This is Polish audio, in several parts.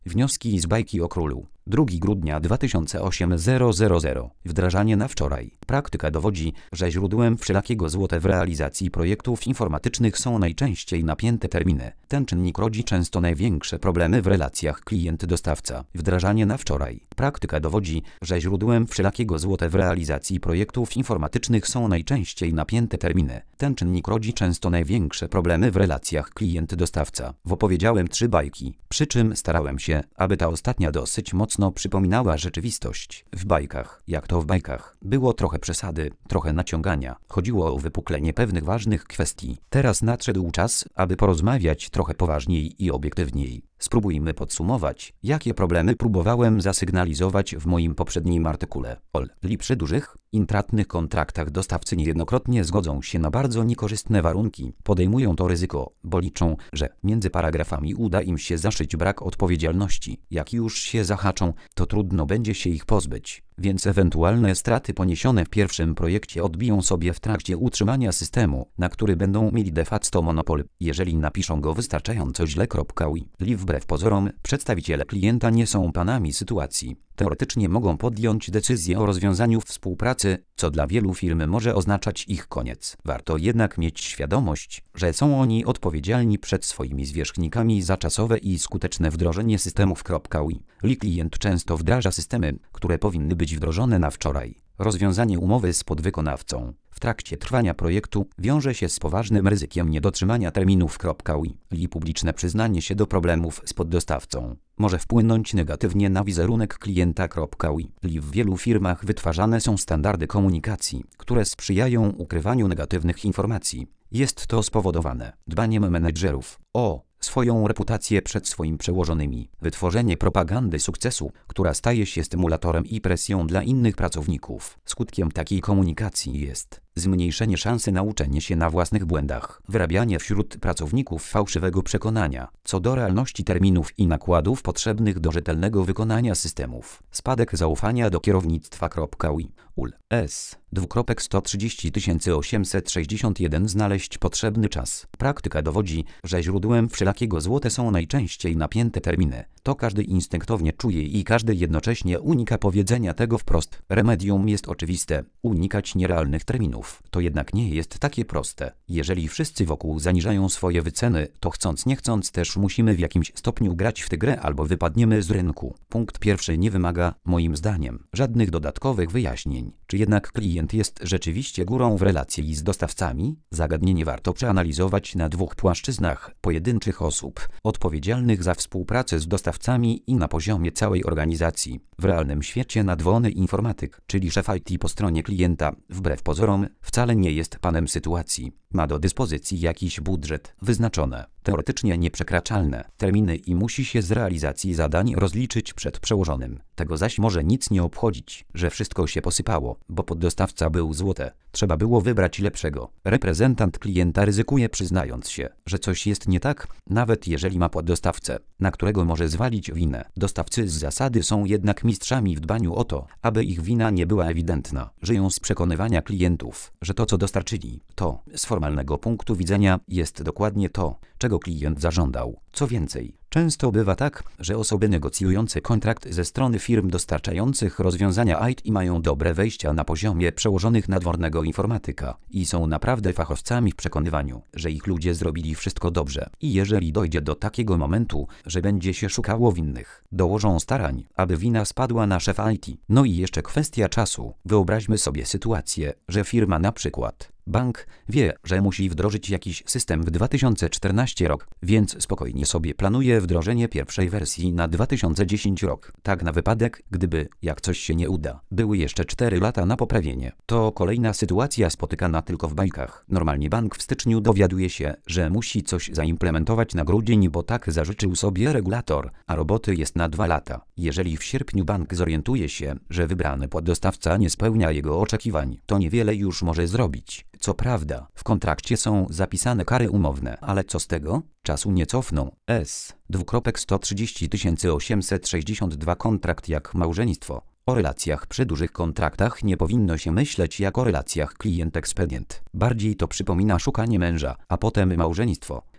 Wnioski z bajki o królu. 2 grudnia 2008 000. Wdrażanie na wczoraj. Praktyka dowodzi, że źródłem wszelakiego złota w realizacji projektów informatycznych są najczęściej napięte terminy. Ten czynnik rodzi często największe problemy w relacjach klient-dostawca. Wdrażanie na wczoraj. Praktyka dowodzi, że źródłem wszelakiego złota w realizacji projektów informatycznych są najczęściej napięte terminy. Ten czynnik rodzi często największe problemy w relacjach klient-dostawca. Opowiedziałem 3 bajki, przy czym starałem się, aby ta ostatnia dosyć mocno przypominała rzeczywistość. W bajkach, jak to w bajkach, było trochę przesady, trochę naciągania. Chodziło o wypuklenie pewnych ważnych kwestii. Teraz nadszedł czas, aby porozmawiać trochę poważniej i obiektywniej. Spróbujmy podsumować, jakie problemy próbowałem zasygnalizować w moim poprzednim artykule. Przy dużych, intratnych kontraktach dostawcy niejednokrotnie zgodzą się na bardzo niekorzystne warunki. Podejmują to ryzyko, bo liczą, że między paragrafami uda im się zaszyć brak odpowiedzialności. Jak już się zahaczą, to trudno będzie się ich pozbyć. Więc ewentualne straty poniesione w pierwszym projekcie odbiją sobie w trakcie utrzymania systemu, na który będą mieli de facto monopol, jeżeli napiszą go wystarczająco źle. Wbrew pozorom, przedstawiciele klienta nie są panami sytuacji. Teoretycznie mogą podjąć decyzję o rozwiązaniu współpracy, co dla wielu firm może oznaczać ich koniec. Warto jednak mieć świadomość, że są oni odpowiedzialni przed swoimi zwierzchnikami za czasowe i skuteczne wdrożenie systemów. Klient często wdraża systemy, które powinny być wdrożone na wczoraj. Rozwiązanie umowy z podwykonawcą w trakcie trwania projektu wiąże się z poważnym ryzykiem niedotrzymania terminów. Publiczne przyznanie się do problemów z poddostawcą może wpłynąć negatywnie na wizerunek klienta. W wielu firmach wytwarzane są standardy komunikacji, które sprzyjają ukrywaniu negatywnych informacji. Jest to spowodowane dbaniem menedżerów o swoją reputację przed swoimi przełożonymi. Wytworzenie propagandy sukcesu, która staje się stymulatorem i presją dla innych pracowników. Skutkiem takiej komunikacji jest zmniejszenie szansy na uczenie się na własnych błędach, wyrabianie wśród pracowników fałszywego przekonania co do realności terminów i nakładów potrzebnych do rzetelnego wykonania systemów, spadek zaufania do kierownictwa. S. 130 861 znaleźć potrzebny czas. Praktyka dowodzi, że źródłem wszelakiego złota są najczęściej napięte terminy. To każdy instynktownie czuje i każdy jednocześnie unika powiedzenia tego wprost. Remedium jest oczywiste: unikać nierealnych terminów. To jednak nie jest takie proste. Jeżeli wszyscy wokół zaniżają swoje wyceny, to chcąc nie chcąc też musimy w jakimś stopniu grać w tę grę albo wypadniemy z rynku. Punkt pierwszy nie wymaga, moim zdaniem, żadnych dodatkowych wyjaśnień. Czy jednak klient jest rzeczywiście górą w relacji z dostawcami? Zagadnienie warto przeanalizować na 2 płaszczyznach: pojedynczych osób odpowiedzialnych za współpracę z dostawcami i na poziomie całej organizacji. W realnym świecie nadwony informatyk, czyli szef IT po stronie klienta, wbrew pozorom, wcale nie jest panem sytuacji. Ma do dyspozycji jakiś budżet, wyznaczone, teoretycznie nieprzekraczalne terminy i musi się z realizacji zadań rozliczyć przed przełożonym. Tego zaś może nic nie obchodzić, że wszystko się posypało, bo poddostawca był złote. Trzeba było wybrać lepszego. Reprezentant klienta ryzykuje, przyznając się, że coś jest nie tak, nawet jeżeli ma poddostawcę, na którego może zwalić winę. Dostawcy z zasady są jednak mistrzami w dbaniu o to, aby ich wina nie była ewidentna. Żyją z przekonywania klientów, że to, co dostarczyli, to z formalnego punktu widzenia jest dokładnie to, czego klient zażądał. Co więcej, często bywa tak, że osoby negocjujące kontrakt ze strony firm dostarczających rozwiązania IT mają dobre wejścia na poziomie przełożonych nadwornego informatyka i są naprawdę fachowcami w przekonywaniu, że ich ludzie zrobili wszystko dobrze. I jeżeli dojdzie do takiego momentu, że będzie się szukało winnych, dołożą starań, aby wina spadła na szefa IT. No i jeszcze kwestia czasu. Wyobraźmy sobie sytuację, że firma, na przykład bank, wie, że musi wdrożyć jakiś system w 2014 rok, więc spokojnie sobie planuje wdrożenie pierwszej wersji na 2010 rok. Tak na wypadek, gdyby, jak coś się nie uda, były jeszcze 4 lata na poprawienie. To kolejna sytuacja spotykana tylko w bajkach. Normalnie bank w styczniu dowiaduje się, że musi coś zaimplementować na grudzień, bo tak zażyczył sobie regulator, a roboty jest na 2 lata. Jeżeli w sierpniu bank zorientuje się, że wybrany poddostawca nie spełnia jego oczekiwań, to niewiele już może zrobić. Co prawda, w kontrakcie są zapisane kary umowne, ale co z tego? Czasu nie cofną. S. 130 862 kontrakt jak małżeństwo. O relacjach przy dużych kontraktach nie powinno się myśleć jak o relacjach klient-ekspedient. Bardziej to przypomina szukanie męża, a potem małżeństwo.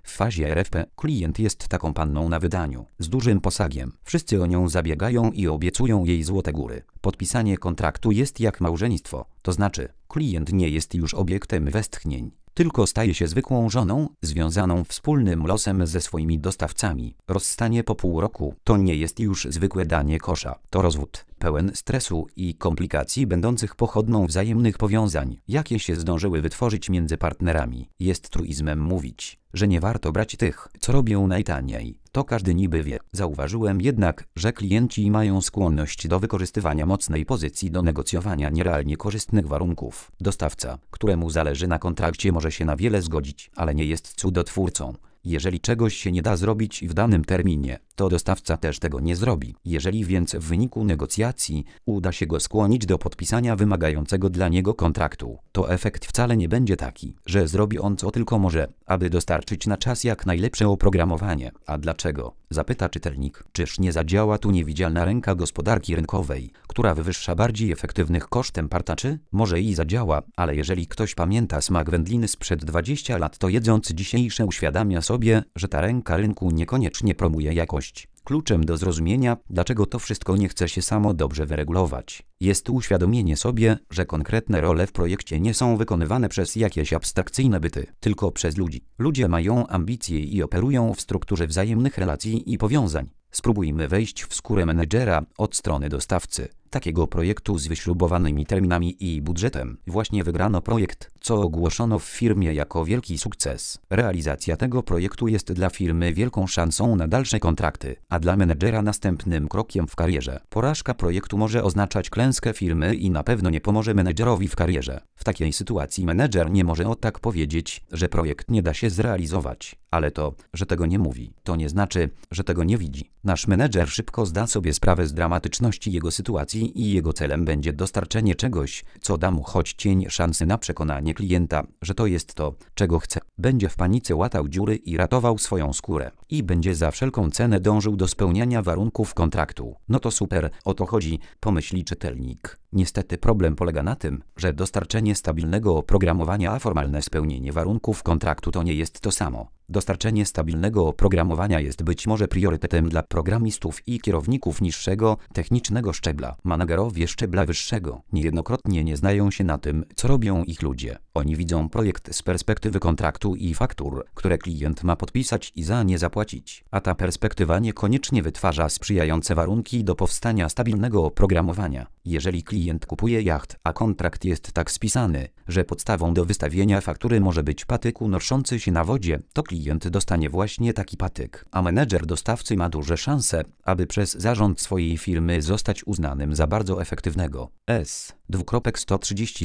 W fazie RFP klient jest taką panną na wydaniu, z dużym posagiem. Wszyscy o nią zabiegają i obiecują jej złote góry. Podpisanie kontraktu jest jak małżeństwo, to znaczy klient nie jest już obiektem westchnień, tylko staje się zwykłą żoną, związaną wspólnym losem ze swoimi dostawcami. Rozstanie po pół roku to nie jest już zwykłe danie kosza, to rozwód, pełen stresu i komplikacji będących pochodną wzajemnych powiązań, jakie się zdążyły wytworzyć między partnerami. Jest truizmem mówić, że nie warto brać tych, co robią najtaniej. To każdy niby wie. Zauważyłem jednak, że klienci mają skłonność do wykorzystywania mocnej pozycji do negocjowania nierealnie korzystnych warunków. Dostawca, któremu zależy na kontrakcie, może się na wiele zgodzić, ale nie jest cudotwórcą. Jeżeli czegoś się nie da zrobić w danym terminie, to dostawca też tego nie zrobi. Jeżeli więc w wyniku negocjacji uda się go skłonić do podpisania wymagającego dla niego kontraktu, to efekt wcale nie będzie taki, że zrobi on co tylko może, aby dostarczyć na czas jak najlepsze oprogramowanie. A dlaczego? Zapyta czytelnik. Czyż nie zadziała tu niewidzialna ręka gospodarki rynkowej, która wywyższa bardziej efektywnych kosztem partaczy? Może i zadziała, ale jeżeli ktoś pamięta smak wędliny sprzed 20 lat, to jedząc dzisiejsze uświadamia sobie, że ta ręka rynku niekoniecznie promuje jakość. Kluczem do zrozumienia, dlaczego to wszystko nie chce się samo dobrze wyregulować, jest uświadomienie sobie, że konkretne role w projekcie nie są wykonywane przez jakieś abstrakcyjne byty, tylko przez ludzi. Ludzie mają ambicje i operują w strukturze wzajemnych relacji i powiązań. Spróbujmy wejść w skórę menedżera od strony dostawcy takiego projektu z wyśrubowanymi terminami i budżetem. Właśnie wygrano projekt, co ogłoszono w firmie jako wielki sukces. Realizacja tego projektu jest dla firmy wielką szansą na dalsze kontrakty, a dla menedżera następnym krokiem w karierze. Porażka projektu może oznaczać klęskę firmy i na pewno nie pomoże menedżerowi w karierze. W takiej sytuacji menedżer nie może o tak powiedzieć, że projekt nie da się zrealizować. Ale to, że tego nie mówi, to nie znaczy, że tego nie widzi. Nasz menedżer szybko zda sobie sprawę z dramatyczności jego sytuacji i jego celem będzie dostarczenie czegoś, co da mu choć cień szansy na przekonanie klienta, że to jest to, czego chce. Będzie w panice łatał dziury i ratował swoją skórę. I będzie za wszelką cenę dążył do spełniania warunków kontraktu. No to super, o to chodzi, pomyśli czytelnik. Niestety problem polega na tym, że dostarczenie stabilnego oprogramowania a formalne spełnienie warunków kontraktu to nie jest to samo. Dostarczenie stabilnego oprogramowania jest być może priorytetem dla programistów i kierowników niższego, technicznego szczebla. Managerowie szczebla wyższego niejednokrotnie nie znają się na tym, co robią ich ludzie. Oni widzą projekt z perspektywy kontraktu i faktur, które klient ma podpisać i za nie zapłacić. A ta perspektywa niekoniecznie wytwarza sprzyjające warunki do powstania stabilnego oprogramowania. Jeżeli klient kupuje jacht, a kontrakt jest tak spisany, że podstawą do wystawienia faktury może być patyk unoszący się na wodzie, to klient dostanie właśnie taki patyk, a menedżer dostawcy ma duże szanse, aby przez zarząd swojej firmy zostać uznanym za bardzo efektywnego. 130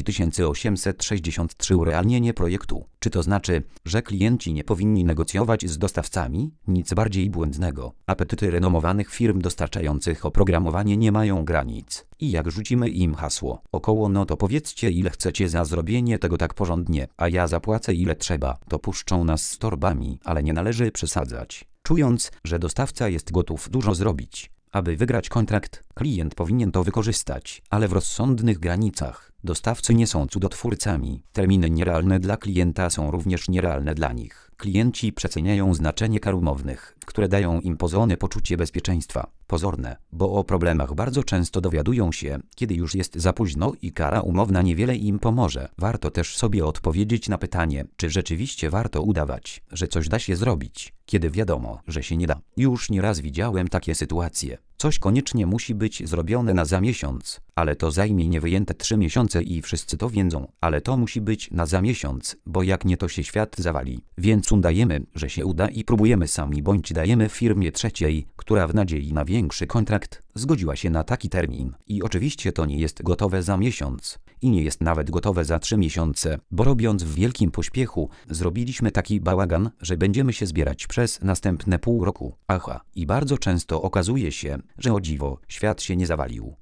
863 urealnienie projektu. Czy to znaczy, że klienci nie powinni negocjować z dostawcami? Nic bardziej błędnego. Apetyty renomowanych firm dostarczających oprogramowanie nie mają granic. I jak rzucimy im hasło około, no to powiedzcie, ile chcecie za zrobienie tego tak porządnie, a ja zapłacę ile trzeba, to puszczą nas z torbami, ale nie należy przesadzać. Czując, że dostawca jest gotów dużo zrobić, aby wygrać kontrakt, klient powinien to wykorzystać, ale w rozsądnych granicach. Dostawcy nie są cudotwórcami. Terminy nierealne dla klienta są również nierealne dla nich. Klienci przeceniają znaczenie kar umownych, które dają im pozorne poczucie bezpieczeństwa. Pozorne, bo o problemach bardzo często dowiadują się, kiedy już jest za późno i kara umowna niewiele im pomoże. Warto też sobie odpowiedzieć na pytanie, czy rzeczywiście warto udawać, że coś da się zrobić, kiedy wiadomo, że się nie da. Już nieraz widziałem takie sytuacje. Coś koniecznie musi być zrobione na za miesiąc, ale to zajmie niewyjęte 3 miesiące i wszyscy to wiedzą, ale to musi być na za miesiąc, bo jak nie to się świat zawali. Więc udajemy, że się uda i próbujemy sami bądź dajemy firmie trzeciej, która w nadziei na większy kontrakt zgodziła się na taki termin. I oczywiście to nie jest gotowe za miesiąc i nie jest nawet gotowe za 3 miesiące, bo robiąc w wielkim pośpiechu, zrobiliśmy taki bałagan, że będziemy się zbierać przez następne pół roku. Aha, i bardzo często okazuje się, że o dziwo, świat się nie zawalił.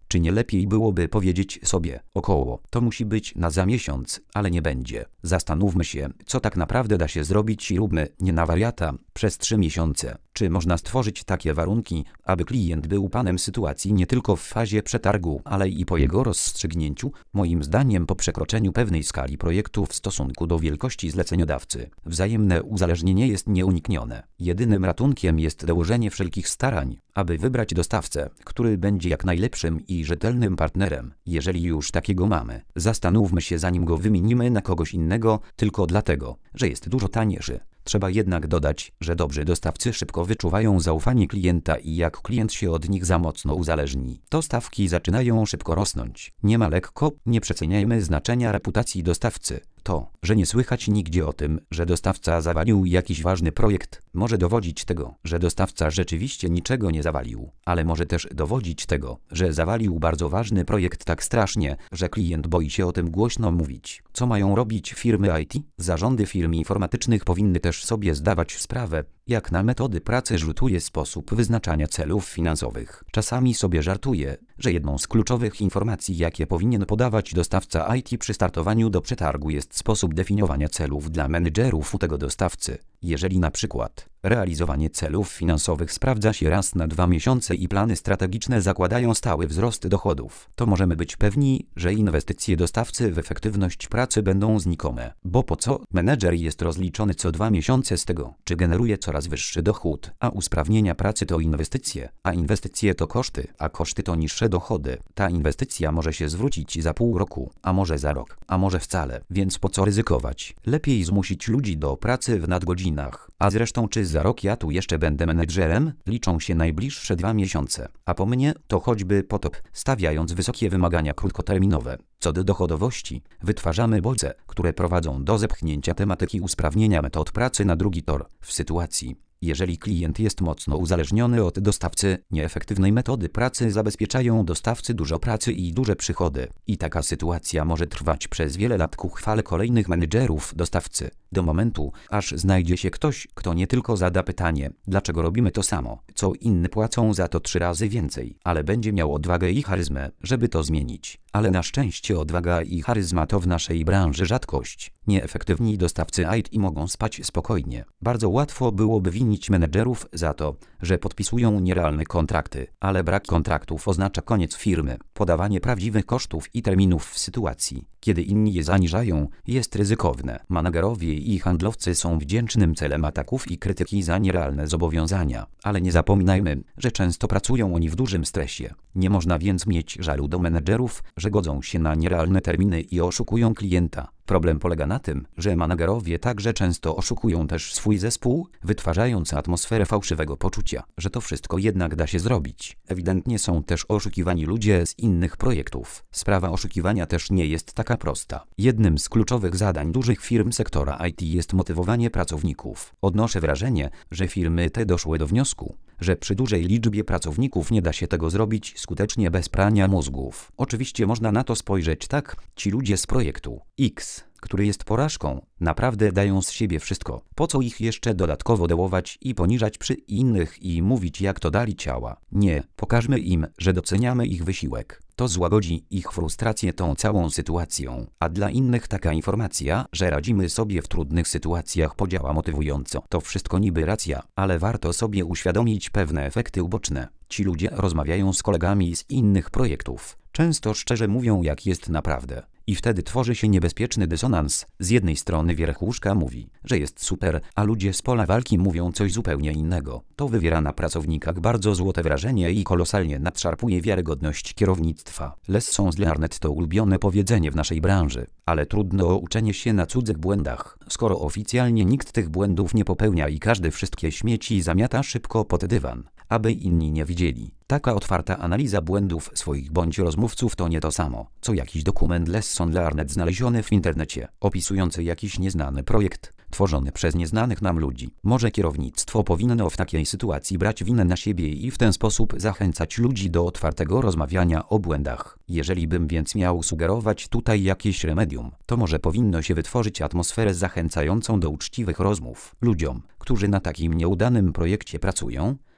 Czy nie lepiej byłoby powiedzieć sobie, około, to musi być za miesiąc, ale nie będzie. Zastanówmy się, co tak naprawdę da się zrobić i róbmy nie na wariata przez 3 miesiące. Czy można stworzyć takie warunki, aby klient był panem sytuacji nie tylko w fazie przetargu, ale i po jego rozstrzygnięciu? Moim zdaniem po przekroczeniu pewnej skali projektu w stosunku do wielkości zleceniodawcy, wzajemne uzależnienie jest nieuniknione. Jedynym ratunkiem jest dołożenie wszelkich starań, aby wybrać dostawcę, który będzie jak najlepszym i rzetelnym partnerem. Jeżeli już takiego mamy, zastanówmy się zanim go wymienimy na kogoś innego tylko dlatego, że jest dużo tańszy. Trzeba jednak dodać, że dobrzy dostawcy szybko wyczuwają zaufanie klienta i jak klient się od nich za mocno uzależni, to stawki zaczynają szybko rosnąć. Nie ma lekko, nie przeceniajmy znaczenia reputacji dostawcy. To, że nie słychać nigdzie o tym, że dostawca zawalił jakiś ważny projekt, może dowodzić tego, że dostawca rzeczywiście niczego nie zawalił, ale może też dowodzić tego, że zawalił bardzo ważny projekt tak strasznie, że klient boi się o tym głośno mówić. Co mają robić firmy IT? Zarządy firm informatycznych powinny też sobie zdawać sprawę, jak na metody pracy rzutuje sposób wyznaczania celów finansowych. Czasami sobie żartuję, że jedną z kluczowych informacji, jakie powinien podawać dostawca IT przy startowaniu do przetargu, jest sposób definiowania celów dla menedżerów u tego dostawcy. Jeżeli na przykład realizowanie celów finansowych sprawdza się raz na 2 miesiące i plany strategiczne zakładają stały wzrost dochodów, to możemy być pewni, że inwestycje dostawcy w efektywność pracy będą znikome. Bo po co? Menedżer jest rozliczony co 2 miesiące z tego, czy generuje coraz wyższy dochód, a usprawnienia pracy to inwestycje, a inwestycje to koszty, a koszty to niższe dochody. Ta inwestycja może się zwrócić za pół roku, a może za rok, a może wcale, więc po co ryzykować? Lepiej zmusić ludzi do pracy w nadgodzinach. A zresztą czy za rok ja tu jeszcze będę menedżerem? Liczą się najbliższe 2 miesiące. A po mnie to choćby potop, stawiając wysokie wymagania krótkoterminowe. Co do dochodowości, wytwarzamy bodźce, które prowadzą do zepchnięcia tematyki usprawnienia metod pracy na drugi tor. W sytuacji, jeżeli klient jest mocno uzależniony od dostawcy, nieefektywnej metody pracy zabezpieczają dostawcy dużo pracy i duże przychody. I taka sytuacja może trwać przez wiele lat ku chwale kolejnych menedżerów dostawcy. Do momentu, aż znajdzie się ktoś, kto nie tylko zada pytanie, dlaczego robimy to samo, co inni płacą za to 3 razy więcej, ale będzie miał odwagę i charyzmę, żeby to zmienić. Ale na szczęście odwaga i charyzma to w naszej branży rzadkość. Nieefektywni dostawcy IT mogą spać spokojnie. Bardzo łatwo byłoby winić menedżerów za to, że podpisują nierealne kontrakty, ale brak kontraktów oznacza koniec firmy. Podawanie prawdziwych kosztów i terminów w sytuacji, kiedy inni je zaniżają, jest ryzykowne. Managerowie i handlowcy są wdzięcznym celem ataków i krytyki za nierealne zobowiązania, ale nie zapominajmy, że często pracują oni w dużym stresie. Nie można więc mieć żalu do menedżerów, że godzą się na nierealne terminy i oszukują klienta. Problem polega na tym, że managerowie także często oszukują też swój zespół, wytwarzając atmosferę fałszywego poczucia, że to wszystko jednak da się zrobić. Ewidentnie są też oszukiwani ludzie z innych projektów. Sprawa oszukiwania też nie jest taka prosta. Jednym z kluczowych zadań dużych firm sektora IT jest motywowanie pracowników. Odnoszę wrażenie, że firmy te doszły do wniosku, że przy dużej liczbie pracowników nie da się tego zrobić skutecznie bez prania mózgów. Oczywiście można na to spojrzeć tak, ci ludzie z projektu X, który jest porażką, naprawdę dają z siebie wszystko. Po co ich jeszcze dodatkowo dołować i poniżać przy innych i mówić, jak to dali ciała? Nie, pokażmy im, że doceniamy ich wysiłek. To złagodzi ich frustrację tą całą sytuacją, a dla innych taka informacja, że radzimy sobie w trudnych sytuacjach, podziała motywująco. To wszystko niby racja, ale warto sobie uświadomić pewne efekty uboczne. Ci ludzie rozmawiają z kolegami z innych projektów. Często szczerze mówią, jak jest naprawdę. I wtedy tworzy się niebezpieczny dysonans. Z jednej strony wierchuszka mówi, że jest super, a ludzie z pola walki mówią coś zupełnie innego. To wywiera na pracownikach bardzo złote wrażenie i kolosalnie nadszarpuje wiarygodność kierownictwa. Lessons learned to ulubione powiedzenie w naszej branży, ale trudno o uczenie się na cudzych błędach, skoro oficjalnie nikt tych błędów nie popełnia i każdy wszystkie śmieci zamiata szybko pod dywan, aby inni nie widzieli. Taka otwarta analiza błędów swoich bądź rozmówców to nie to samo, co jakiś dokument lesson learned znaleziony w internecie, opisujący jakiś nieznany projekt, tworzony przez nieznanych nam ludzi. Może kierownictwo powinno w takiej sytuacji brać winę na siebie i w ten sposób zachęcać ludzi do otwartego rozmawiania o błędach. Jeżeli bym więc miał sugerować tutaj jakieś remedium, to może powinno się wytworzyć atmosferę zachęcającą do uczciwych rozmów. Ludziom, którzy na takim nieudanym projekcie pracują,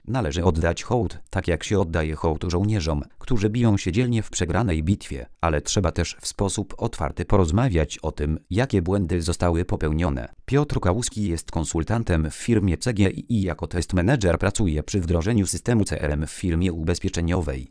Należy oddać hołd, tak jak się oddaje hołd żołnierzom, którzy biją się dzielnie w przegranej bitwie, ale trzeba też w sposób otwarty porozmawiać o tym, jakie błędy zostały popełnione. Piotr Kałuski jest konsultantem w firmie CGI i jako test manager pracuje przy wdrożeniu systemu CRM w firmie ubezpieczeniowej.